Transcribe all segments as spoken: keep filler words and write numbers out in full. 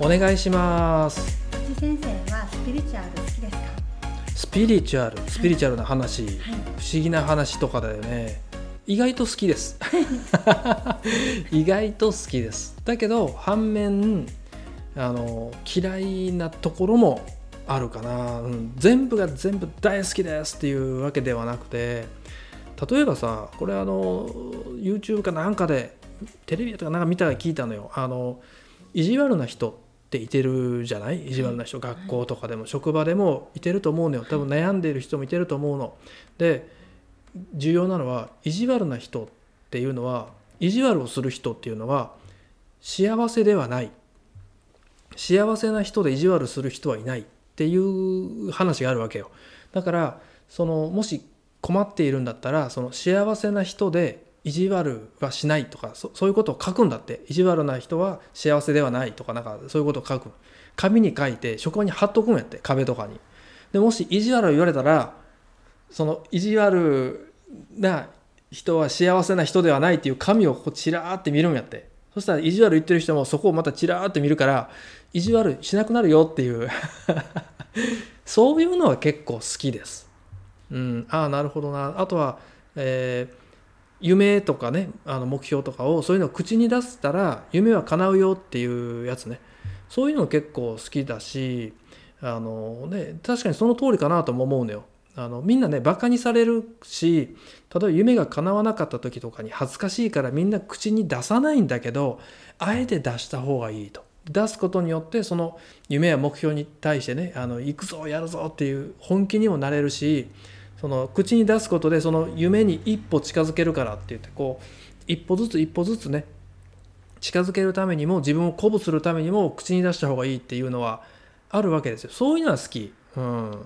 お願いします。 辻先生はスピリチュアル好きですか？ スピリチュアル、スピリチュアルな話、はい、不思議な話とかだよね。意外と好きです意外と好きです。だけど反面あの嫌いなところもあるかな、うん、全部が全部大好きですっていうわけではなくて、例えばさ、これあの YouTube かなんかでテレビとかなんか見たら聞いたのよ。あの意地悪な人っていてるじゃない。意地悪な人、はい、学校とかでも職場でもいてると思うのよ。多分悩んでいる人もいてると思うので、重要なのは意地悪な人っていうのは、意地悪をする人っていうのは幸せではない、幸せな人で意地悪する人はいないっていう話があるわけよ。だからそのもし困っているんだったら、その幸せな人で意地悪はしないとか、 そ, そういうことを書くんだって。意地悪な人は幸せではないとか、なんかそういうことを書く、紙に書いて職場に貼っとくんやって、壁とかに。でもし意地悪を言われたら、その意地悪な人は幸せな人ではないっていう紙をこうチラーって見るんやって。そしたら意地悪言ってる人もそこをまたチラーって見るから、意地悪しなくなるよっていうそういうのは結構好きです。うん、ああなるほどな。あとは、えー、夢とかね、あの目標とかをそういうのを口に出したら夢は叶うよっていうやつね。そういうの結構好きだし、あの、ね、確かにその通りかなとも思うのよ。あのみんなねバカにされるし、例えば夢が叶わなかった時とかに恥ずかしいからみんな口に出さないんだけど、あえて出した方がいいと。出すことによってその夢や目標に対してね、あの行くぞやるぞっていう本気にもなれるし、その口に出すことでその夢に一歩近づけるからって言って、こう一歩ずつ一歩ずつね近づけるためにも、自分を鼓舞するためにも口に出した方がいいっていうのはあるわけですよ。そういうのは好き、うん、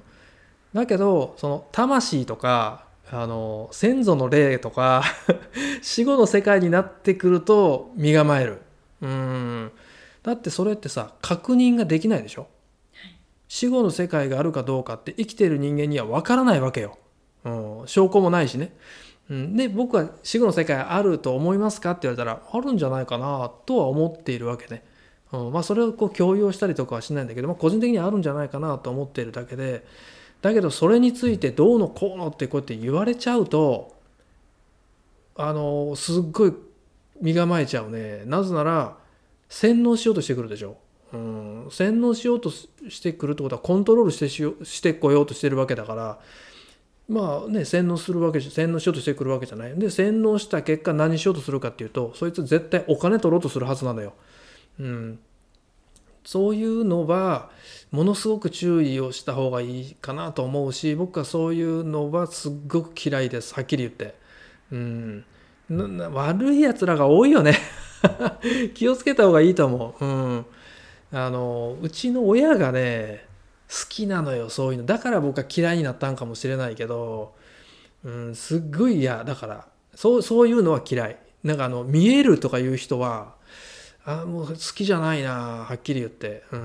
だけどその魂とかあの先祖の霊とか死後の世界になってくると身構える。うん、だってそれってさ、確認ができないでしょ。死後の世界があるかどうかって生きている人間には分からないわけよ、うん、証拠もないしね、うん、で僕は死後の世界あると思いますかって言われたら、あるんじゃないかなとは思っているわけね、うん、まあそれをこう強要したりとかはしないんだけど、まあ、個人的にはあるんじゃないかなと思っているだけで、だけどそれについてどうのこうのってこうやって言われちゃうと、あのすっごい身構えちゃうね。なぜなら洗脳しようとしてくるでしょ。うん、洗脳しようとしてくるってことはコントロールしてしよしてこようとしてるわけだから、まあね、洗脳するわけじ洗脳しようとしてくるわけじゃない。で洗脳した結果何しようとするかっていうと、そいつ絶対お金取ろうとするはずなのよ。うん、そういうのはものすごく注意をした方がいいかなと思うし、僕はそういうのはすっごく嫌いです、はっきり言って。うん、なな悪いやつらが多いよね気をつけた方がいいと思う。うん、あのうちの親がね好きなのよ、そういうの。だから僕は嫌いになったんかもしれないけど、うん、すっごい嫌だから、そうそういうのは嫌い。なんかあの見えるとかいう人はあもう好きじゃないな、はっきり言って。うん、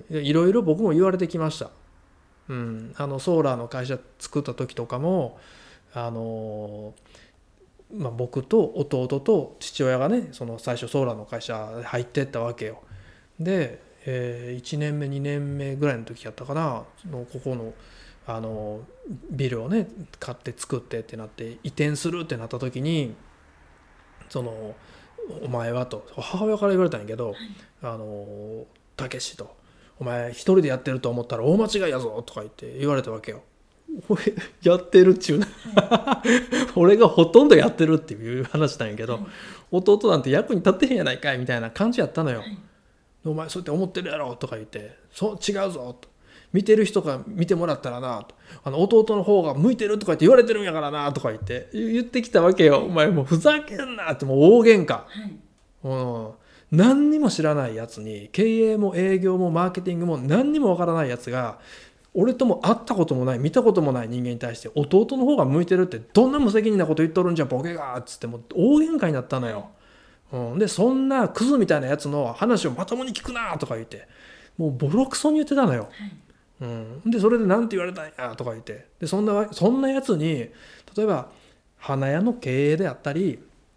いろいろ僕も言われてきました。うん、あのソーラーの会社作った時とかも、あの、まあ、僕と弟と父親がね、その最初ソーラーの会社入ってったわけよ。で、えーいちねんめにねんめぐらいの時やったかな、そのここのあのビルをね買って作ってってなって移転するってなった時に、そのお前はと母親から言われたんやけど、はい、あのたけしと、お前一人でやってると思ったら大間違いやぞとか言って言われたわけよ。俺やってるっちゅうな、はい、俺がほとんどやってるっていう話なんやけど、はい、弟なんて役に立ってへんやないかいみたいな感じやったのよ、はい、お前そうやって思ってるやろとか言って、そう違うぞと、見てる人が見てもらったらなと、あの弟の方が向いてるとか言って言われてるんやからなとか言って言ってきたわけよ、はい、お前もうふざけんなってもう大喧嘩、はい、うん、何にも知らないやつに、経営も営業もマーケティングも何にもわからないやつが、俺とも会ったこともない見たこともない人間に対して弟の方が向いてるってどんな無責任なこと言っとるんじゃボケがっつってもう大喧嘩になったのよ、うん、でそんなクズみたいなやつの話をまともに聞くなとか言って、もうボロクソに言ってたのよ、はい、うん、でそれで何て言われたんやとか言って、でそんなそんなやつに例えば花屋の経営であったり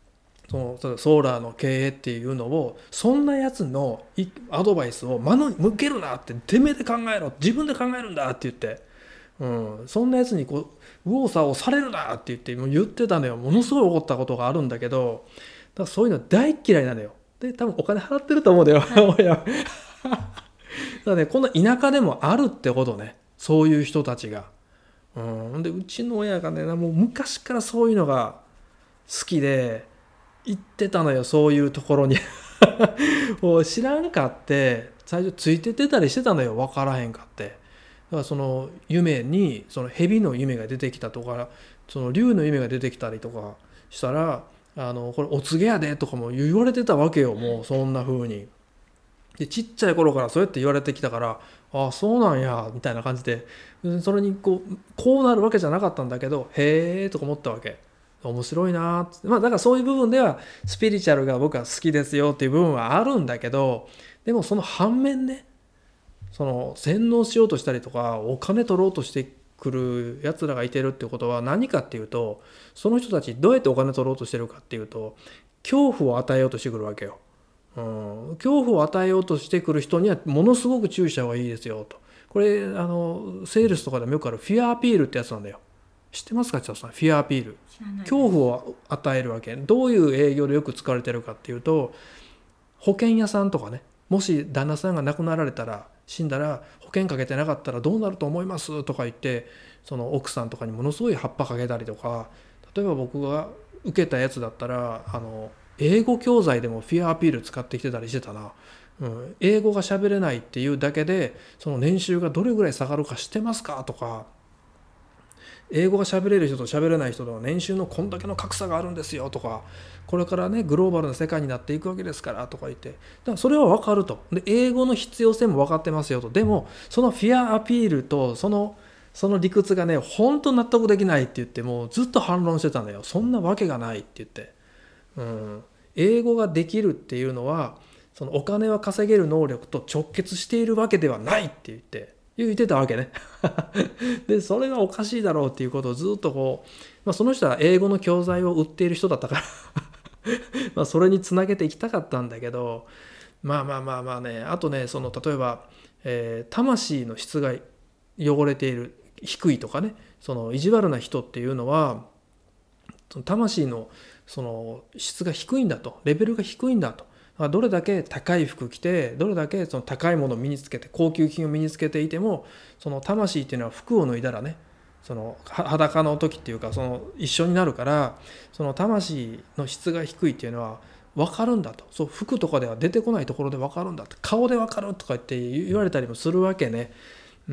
そのそのソーラーの経営っていうのを、そんなやつのいアドバイスを真に向けるなって、てめえで考えろ、自分で考えるんだって言って、うん、そんなやつにこう右往左往されるなって言ってもう言ってたのよ。ものすごい怒ったことがあるんだけど、だからそういうの大嫌いなのよ。で多分お金払ってると思うんだよ、親だからね、この田舎でもあるってことね、そういう人たちが。うん、でうちの親がね、もう昔からそういうのが好きで行ってたのよ、そういうところにもう知らんかって最初ついてってたりしてたのよ、分からへんかって。だからその夢にその蛇の夢が出てきたとか、その竜の夢が出てきたりとかしたら、あのこれお告げやでとかも言われてたわけよ、もうそんな風に。でちっちゃい頃からそうやって言われてきたから、ああそうなんやみたいな感じで、それにこうこうなるわけじゃなかったんだけど、へえとか思ったわけ。面白いなって、まあだからそういう部分ではスピリチュアルが僕は好きですよっていう部分はあるんだけど、でもその反面ね、その洗脳しようとしたりとかお金取ろうとしてくるやつらがいてるってことは何かっていうと、その人たちどうやってお金取ろうとしてるかっていうと、恐怖を与えようとしてくるわけよ。うん、恐怖を与えようとしてくる人にはものすごく注意した方がいいですよと。これあのセールスとかでもよくあるフィアアピールってやつなんだよ。知ってますか、千田さん。フィアアピール、恐怖を与えるわけ。どういう営業でよく使われてるかっていうと、保険屋さんとかね、もし旦那さんが亡くなられたら、死んだら保険かけてなかったらどうなると思いますとか言って、その奥さんとかにものすごい葉っぱかけたりとか、例えば僕が受けたやつだったら、あの英語教材でもフィアアピール使ってきてたりしてたな。うん、英語が喋れないっていうだけでその年収がどれぐらい下がるか知ってますかとか、英語が喋れる人と喋れない人の年収のこんだけの格差があるんですよとか、これからねグローバルな世界になっていくわけですからとか言って、だからそれは分かると。で英語の必要性も分かってますよと。でもそのフィアアピールとそのその理屈がね本当納得できないって言って、もうずっと反論してたんだよ。そんなわけがないって言って、うん、英語ができるっていうのはそのお金は稼げる能力と直結しているわけではないって言って言ってたわけねでそれはおかしいだろうっていうことをずっとこう、まあ、その人は英語の教材を売っている人だったからまあそれにつなげていきたかったんだけど、まあまあまあまあね、あとね、その例えば、えー、魂の質が汚れている、低いとかね、その意地悪な人っていうのはその魂のその質が低いんだと、レベルが低いんだと。どれだけ高い服着て、どれだけその高いものを身につけて、高級品を身につけていても、その魂っていうのは服を脱いだらね、その裸の時っていうかその一緒になるから、その魂の質が低いっていうのは分かるんだと。そう、服とかでは出てこないところで分かるんだって、顔で分かるとか言って言われたりもするわけね。うん、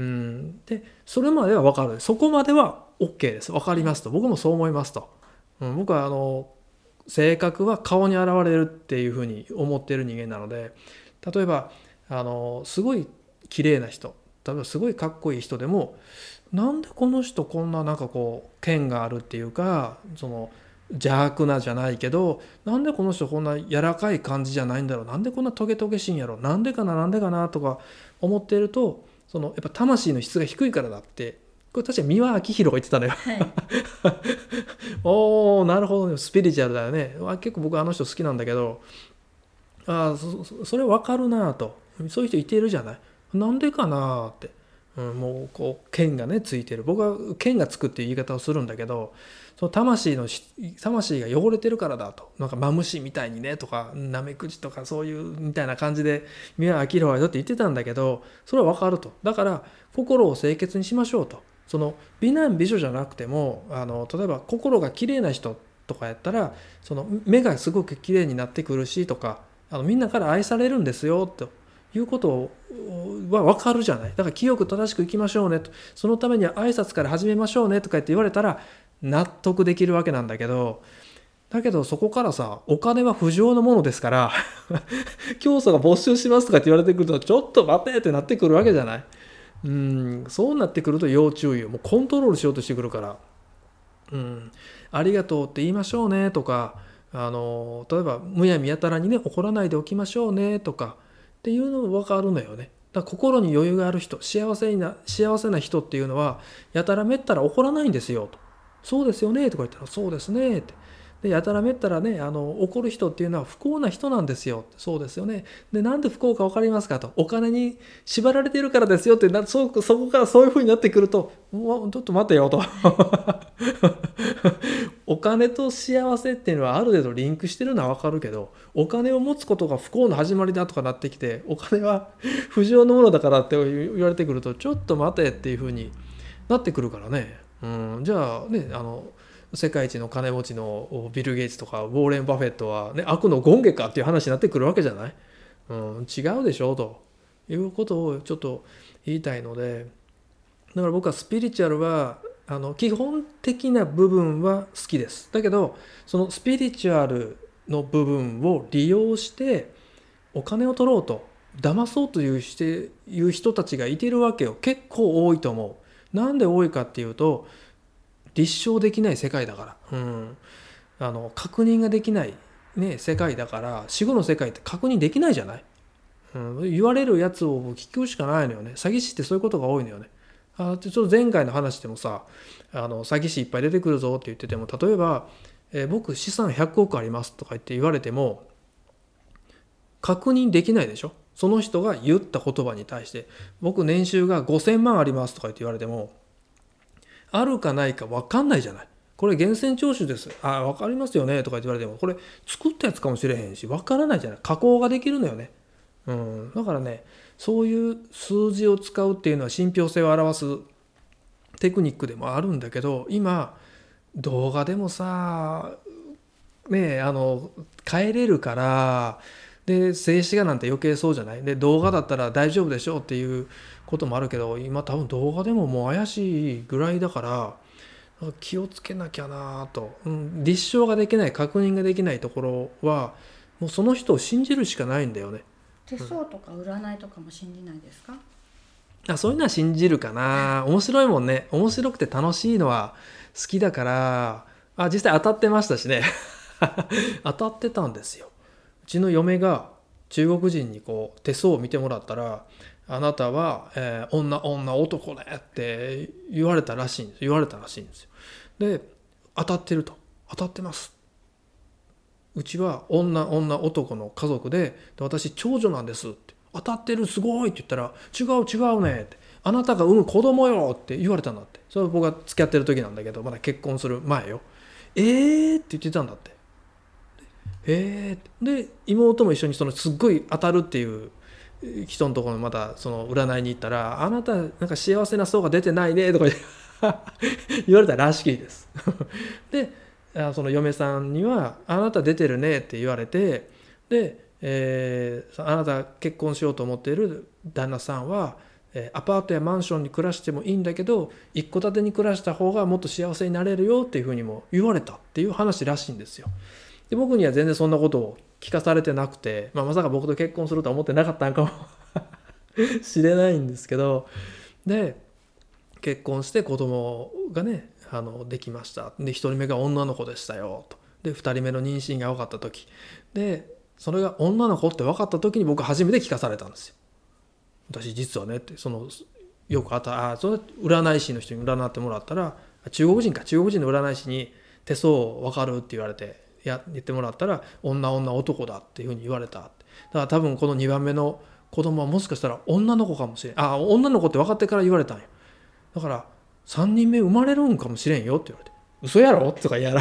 でそれまでは分かる、そこまでは OK です、分かりますと、僕もそう思いますと、うん、僕はあの性格は顔に現れるっていうふうに思っている人間なので、例えばあのすごい綺麗な人、例えばすごいかっこいい人でも、なんでこの人こんななんかこう剣があるっていうか、その邪悪なじゃないけど、なんでこの人こんな柔らかい感じじゃないんだろう、なんでこんなトゲトゲしいんやろ、なんでかななんでかなとか思っていると、そのやっぱ魂の質が低いからだって、これ確かに三輪明宏が言ってたのよ、はい、おーなるほどね、スピリチュアルだよね。結構僕あの人好きなんだけど、あ そ, それ分かるなと、そういう人いてるじゃない、なんでかなって、うん、もうこう剣がねついてる、僕は剣がつくっていう言い方をするんだけど、その魂の魂が汚れてるからだと、なんかマムシみたいにねとかナメクジとかそういうみたいな感じで三輪明宏はだって言ってたんだけど、それは分かると。だから心を清潔にしましょうと。その美男美女じゃなくても、あの例えば心が綺麗な人とかやったら、その目がすごく綺麗になってくるしとか、あのみんなから愛されるんですよということは分かるじゃない。だから清く正しくいきましょうねと、そのためには挨拶から始めましょうねとか言って言われたら納得できるわけなんだけど、だけどそこからさ、お金は不浄のものですから教祖が没収しますとかって言われてくると、ちょっと待てってなってくるわけじゃない。うん、そうなってくると要注意を、もうコントロールしようとしてくるから、うん、ありがとうって言いましょうねとか、あの例えばむやみやたらにね怒らないでおきましょうねとかっていうのも分かるのよね。だから心に余裕がある人、幸せな幸せな人っていうのはやたらめったら怒らないんですよと。そうですよねとか言ったら、そうですねって。 でやたらめったらねあの怒る人っていうのは不幸な人なんですよ。そうですよね。でなんで不幸か分かりますかと、お金に縛られてるからですよってな、そそこからそういうふうになってくると、うわちょっと待てよとお金と幸せっていうのはある程度リンクしてるのは分かるけど、お金を持つことが不幸の始まりだとかなってきて、お金は不浄のものだからって言われてくると、ちょっと待てっていうふうになってくるからね。うん、じゃあねあの世界一の金持ちのビル・ゲイツとかウォーレン・バフェットは、ね、悪の権下かっていう話になってくるわけじゃない、うん、違うでしょということをちょっと言いたいので、だから僕はスピリチュアルはあの基本的な部分は好きです。だけどそのスピリチュアルの部分を利用してお金を取ろうと騙そうというしていう人たちがいてるわけよ。結構多いと思う。なんで多いかっていうと、立証できない世界だから、うん、あの確認ができない、ね、世界だから。死後の世界って確認できないじゃない、うん、言われるやつを聞くしかないのよね。詐欺師ってそういうことが多いのよね。あちょっと前回の話でもさ、あの詐欺師いっぱい出てくるぞって言ってても、例えば、えー、僕資産ひゃくおくありますとか言って言われても確認できないでしょ。その人が言った言葉に対して、僕年収がごせんまんありますとか言って言われても、あるかないか分かんないじゃない。これ源泉徴収です、あ分かりますよねとか言われても、これ作ったやつかもしれへんし分からないじゃない。加工ができるのよね、うん、だからねそういう数字を使うっていうのは信憑性を表すテクニックでもあるんだけど、今動画でもさねあの変えれるから、で静止画なんて余計そうじゃない。で動画だったら大丈夫でしょうっていうこともあるけど、今多分動画でももう怪しいぐらいだから気をつけなきゃなと、うん、立証ができない、確認ができないところはもうその人を信じるしかないんだよね。 手相とか占いとかも信じないですか？ あそういうのは信じるかな。面白いもんね。面白くて楽しいのは好きだから。あ実際当たってましたしね当たってたんですよ。うちの嫁が中国人にこう手相を見てもらったら、あなたは、えー、女女男ねって言われたらしいんです言われたらしいんですよ。で当たってると、当たってます、うちは女女男の家族 で, で私長女なんですって、当たってるすごいって言ったら、違う違うねって、あなたが産む子供よって言われたんだって。それは僕が付き合ってる時なんだけど、まだ結婚する前よ。えーって言ってたんだって。えーで妹も一緒にそのすっごい当たるっていう人のところにまたその占いに行ったら、あなたなんか幸せな層が出てないねとか言われたらしいですでその嫁さんにはあなた出てるねって言われて、で、えー、あなた結婚しようと思っている旦那さんは、えー、アパートやマンションに暮らしてもいいんだけど一戸建てに暮らした方がもっと幸せになれるよっていうふうにも言われたっていう話らしいんですよ。で僕には全然そんなことを聞かされてなくて、まあ、まさか僕と結婚するとは思ってなかったんかもしれないんですけど、で結婚して子供がねあのできました。でひとりめが女の子でしたよと。でふたりめの妊娠が分かった時で、それが女の子って分かった時に僕初めて聞かされたんですよ。私実はねってそのよくあったあそれ占い師の人に占ってもらったら、中国人か中国人の占い師に手相分かるって言われてや言ってもらったら、女女男だっていうふうに言われた。だから多分このにばんめの子供はもしかしたら女の子かもしれん、あ女の子って分かってから言われたんよ。だからさんにんめ生まれるんかもしれんよって言われて、嘘やろとか言や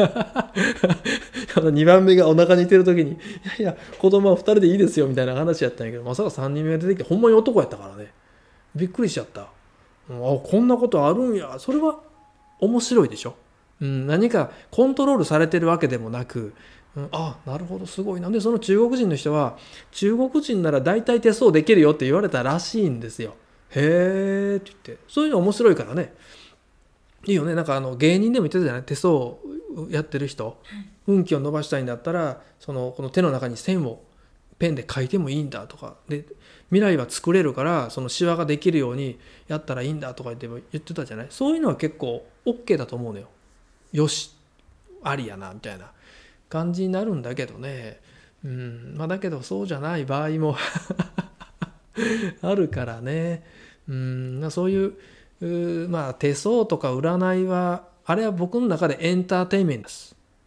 らにばんめがお腹にいてる時に、いやいや子供はふたりでいいですよみたいな話やったんやけど、まさかさんにんめが出てきてほんまに男やったからね、びっくりしちゃった。あこんなことあるんや。それは面白いでしょ、うん、何かコントロールされてるわけでもなく、うん、あなるほどすごいな。でその中国人の人は中国人なら大体手相できるよって言われたらしいんですよ。へーって言って、そういうの面白いからねいいよね。なんかあの芸人でも言ってたじゃない、手相やってる人、運気を伸ばしたいんだったらそのこの手の中に線をペンで書いてもいいんだとかで、未来は作れるからそのシワができるようにやったらいいんだとか言って言ってたじゃない。そういうのは結構 OK だと思うのよ。よしありやなみたいな感じになるんだけどね、うんまあ、だけどそうじゃない場合もあるからね、うんそういう、まあ、手相とか占いはあれは僕の中でエンターテインメントです、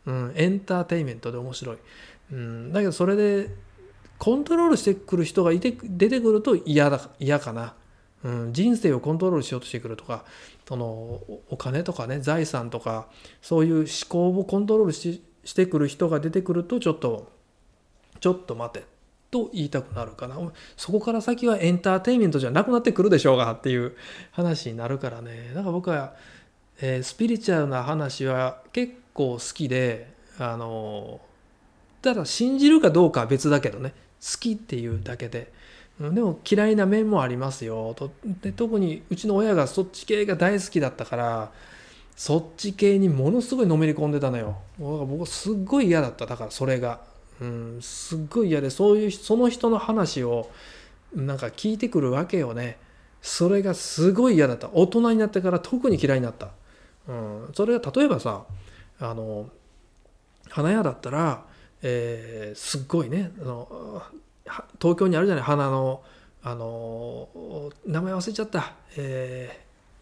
うん、エンターテインメントで面白い、うん、だけどそれでコントロールしてくる人がいて出てくると嫌だ嫌かな、うん、人生をコントロールしようとしてくるとか、そのお金とかね、財産とかそういう思考をコントロールし、してくる人が出てくるとちょっとちょっと待てと言いたくなるかな。そこから先はエンターテインメントじゃなくなってくるでしょうがっていう話になるからね。だから僕は、えー、スピリチュアルな話は結構好きで、あのただ信じるかどうかは別だけどね、好きっていうだけで、でも嫌いな面もありますよと。で特にうちの親がそっち系が大好きだったから、そっち系にものすごいのめり込んでたのよ。僕はすっごい嫌だった。だからそれが、うん、すっごい嫌で、そういうその人の話をなんか聞いてくるわけよね。それがすごい嫌だった。大人になってから特に嫌いになった、うん、それが例えばさ、あの花屋だったら、えー、すっごいね、あの東京にあるじゃない、花のあの名前忘れちゃった、え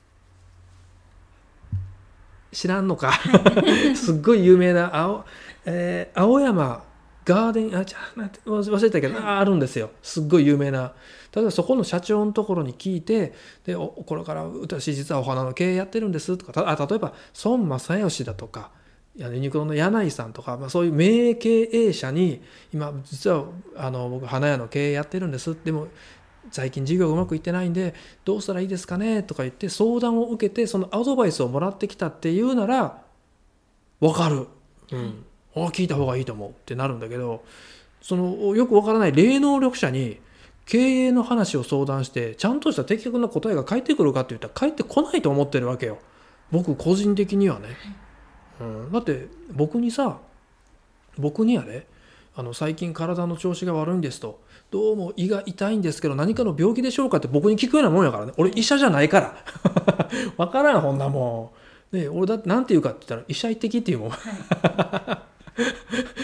ー、知らんのかすっごい有名な青、えー、青山ガーデン、あ、ちゃ忘れたけど、あ、あるんですよ。すっごい有名な。例えばそこの社長のところに聞いて、で、おこれから私実はお花の経営やってるんですとか、あ、例えば孫正義だとか、ユニクロの柳井さんとか、まあ、そういう名経営者に今実はあの僕花屋の経営やってるんです、でも最近事業がうまくいってないんでどうしたらいいですかねとか言って相談を受けて、そのアドバイスをもらってきたっていうなら分かる、うん、あ、聞いた方がいいと思うってなるんだけど、そのよく分からない霊能力者に経営の話を相談してちゃんとした的確な答えが返ってくるかって言ったら返ってこないと思ってるわけよ、僕個人的にはね。うん、だって僕にさ僕にはね、あの最近体の調子が悪いんですと、どうも胃が痛いんですけど何かの病気でしょうかって僕に聞くようなもんやからね。俺医者じゃないから分からん、こんなもん、ね、俺だって何て言うかって言ったら医者行ってきっていうもん、はい、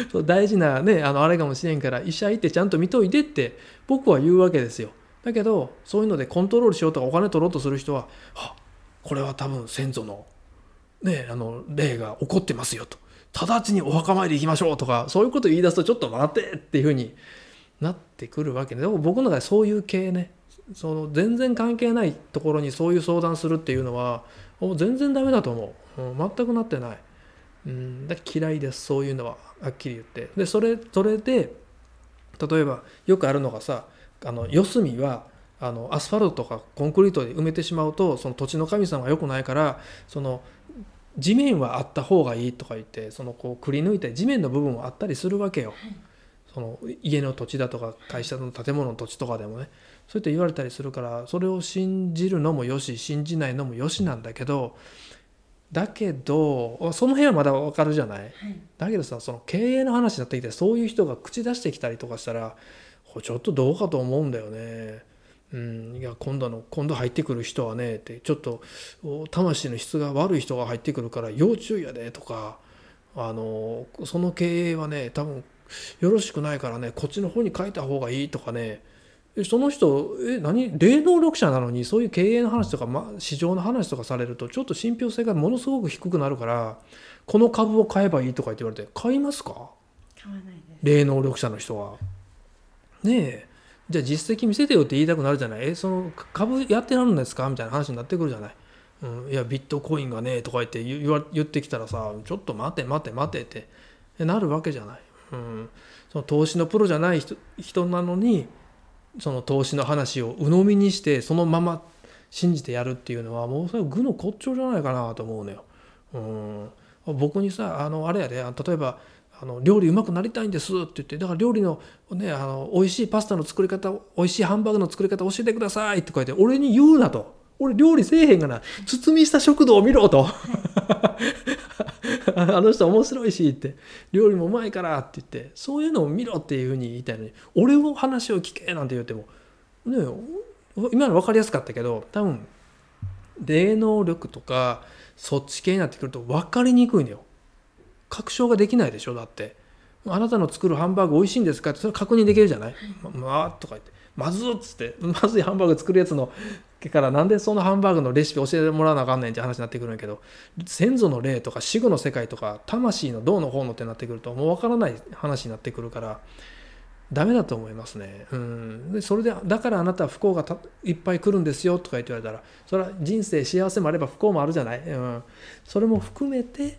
そう大事なね、あのあれかもしれんから医者行ってちゃんと見といてって僕は言うわけですよ。だけどそういうのでコントロールしようとかお金取ろうとする人は、あ、これは多分先祖のね、あの霊が起こってますよと、直ちにお墓参り行きましょうとか、そういうことを言い出すとちょっと待ってっていう風になってくるわけで、でも僕の中でそういう系ね、その全然関係ないところにそういう相談するっていうのはもう全然ダメだと思う、うん、全くなってない、うん、だから嫌いです、そういうのははっきり言って。でそれそれで例えばよくあるのがさ、あの四隅はあのアスファルトとかコンクリートで埋めてしまうとその土地の神様が良くないから、その地面はあった方がいいとか言って、そのこうくり抜いて地面の部分はあったりするわけよ、はい、その家の土地だとか会社の建物の土地とかでもね、そうやって言われたりするから、それを信じるのもよし信じないのもよしなんだけど、だけどその辺はまだ分かるじゃない、はい、だけどさ、その経営の話になってきてそういう人が口出してきたりとかしたらちょっとどうかと思うんだよね。うん、いや今度の今度入ってくる人はねってちょっと魂の質が悪い人が入ってくるから要注意やでとか、あのその経営はね多分よろしくないからねこっちの方に書いた方がいいとかね、その人え何霊能力者なのにそういう経営の話とか、ま、市場の話とかされるとちょっと信憑性がものすごく低くなるから、この株を買えばいいとか言って言われて買いますか？ 買わないです。 霊能力者の人はねえ、じゃあ実績見せてよって言いたくなるじゃない。えその株やってなるんですかみたいな話になってくるじゃない、うん、いやビットコインがねとか言って言わ言ってきたらさ、ちょっと待て待て待てってなるわけじゃない、うん、その投資のプロじゃない 人, 人なのにその投資の話を鵜呑みにしてそのまま信じてやるっていうのはもうそれ愚の骨頂じゃないかなと思うのよ、うん、僕にさあのあれやで、例えばあの料理うまくなりたいんですって言って、だから料理のねあの美味しいパスタの作り方、美味しいハンバーグの作り方教えてくださいとか言って俺に言うなと、俺料理せえへんがな、包みした食堂を見ろとあの人面白いしって料理もうまいからって言ってそういうのを見ろっていうふうに言いたいのに、俺の話を聞けなんて言ってもね、今の分かりやすかったけど多分霊能力とかそっち系になってくると分かりにくいのよ。確証ができないでしょ。だってあなたの作るハンバーグ美味しいんですかってそれ確認できるじゃない、ま、まあとか言ってまずっつってまずいハンバーグ作るやつのからなんでそのハンバーグのレシピ教えてもらわなあかんねんって話になってくるんやけど、先祖の霊とか死後の世界とか魂のどうのこうのってなってくるともう分からない話になってくるからダメだと思いますね。うん、でそれでだからあなたは不幸がたいっぱい来るんですよとか言って言われたら、それは人生幸せもあれば不幸もあるじゃない、うん、それも含めて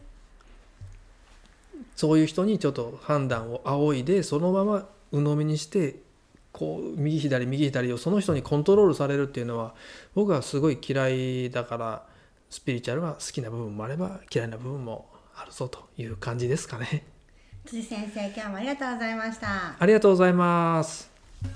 そういう人にちょっと判断を仰いでそのまま鵜呑みにしてこう右左右左をその人にコントロールされるっていうのは僕はすごい嫌いだから、スピリチュアルは好きな部分もあれば嫌いな部分もあるぞという感じですかね。 辻先生、今日もありがとうございました。 ありがとうございます。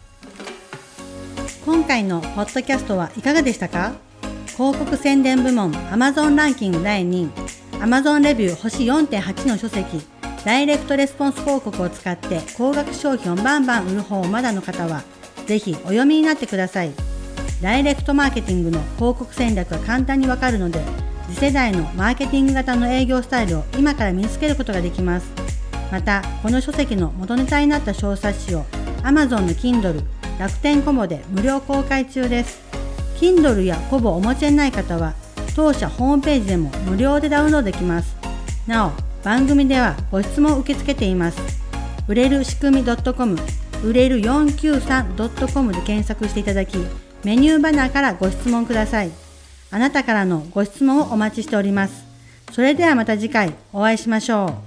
今回のポッドキャストはいかがでしたか？広告宣伝部門 Amazon ランキングだいにい Amazon レビュー星 よんてんはち の書籍ダイレクトレスポンス広告を使って高額商品をバンバン売る方をまだの方はぜひお読みになってください。ダイレクトマーケティングの広告戦略が簡単にわかるので、次世代のマーケティング型の営業スタイルを今から身につけることができます。またこの書籍の元ネタになった小冊子を Amazon の Kindle、楽天コボで無料公開中です。 Kindle やコボをお持ちでない方は当社ホームページでも無料でダウンロードできます。なお番組ではご質問を受け付けています。売れる仕組み .com、 売れる よんきゅうさん ドットコム で検索していただき、メニューバナーからご質問ください。あなたからのご質問をお待ちしております。それではまた次回お会いしましょう。